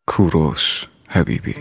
کوروش حبیبی.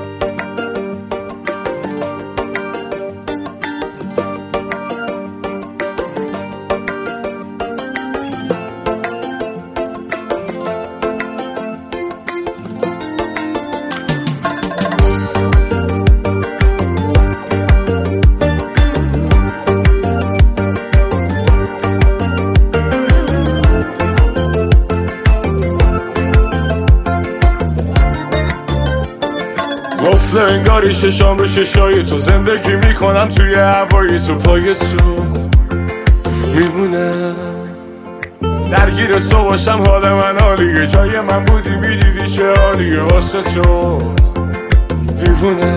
گفته انگاری ششام به ششای تو زندگی میکنم توی هوایی تو پای تو میمونم درگیر تو باشم حال من عالیه جای من بودی میدیدی چه حالیه واسه تو دیوونه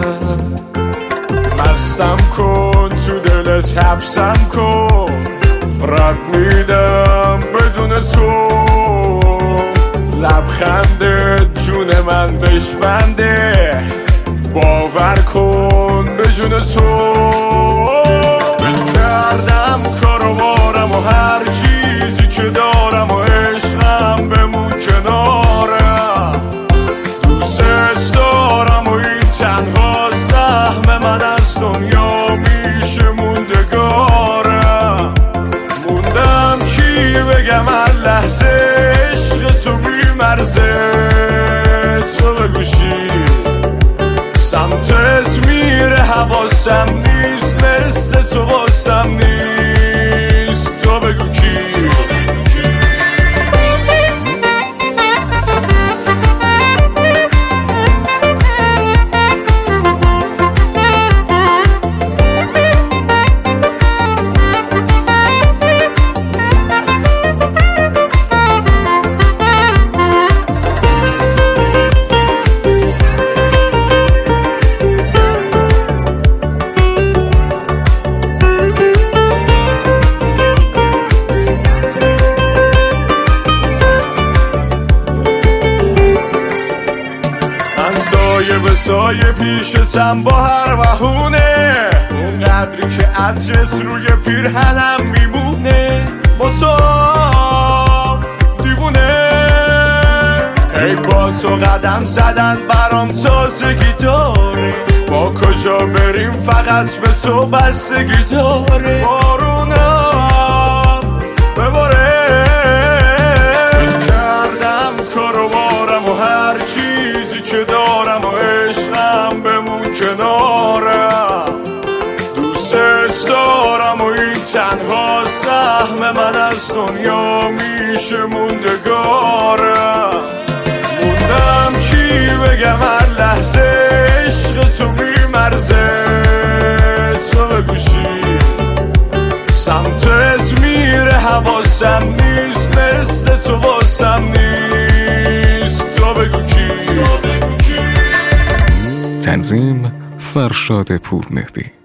مستم کن تو دلت حبسم کن رد میدم بدون تو لبخندت جون من بشبنده باور کن به جون تو کردم کارو بارم و هر چیزی که دارم و عشقم بمون کنارم دوست دارم و این تنها سهم من از دنیا میشه موندگارم موندم چی بگم هر لحظه عشق تو بیمرزه تو بگوشی سمتت میره حواسم نیست مثل تو واسم نیست تو بگو کی سایه به سایه پیشتم با هر بهونه اون قدری که عطرت روی پیرهنم میمونه با تو دیوونه ای با تو قدم زدن برام تازگی داره با کجا بریم فقط به تو بستگی داره بارونم بباره کردم کارو بارم و هر چیزی که دارم و عشقم بمون کنارم دوست دارم و این تنها سهم من از دنیا میشه موندگارم موندم چی بگم هر لحظه عشق تو بیمرزه تو بگوشی سمتت میره حواسم نیست مثل تو واسم نیست تو بگو کی تنظیم فرشاد پورمهدی.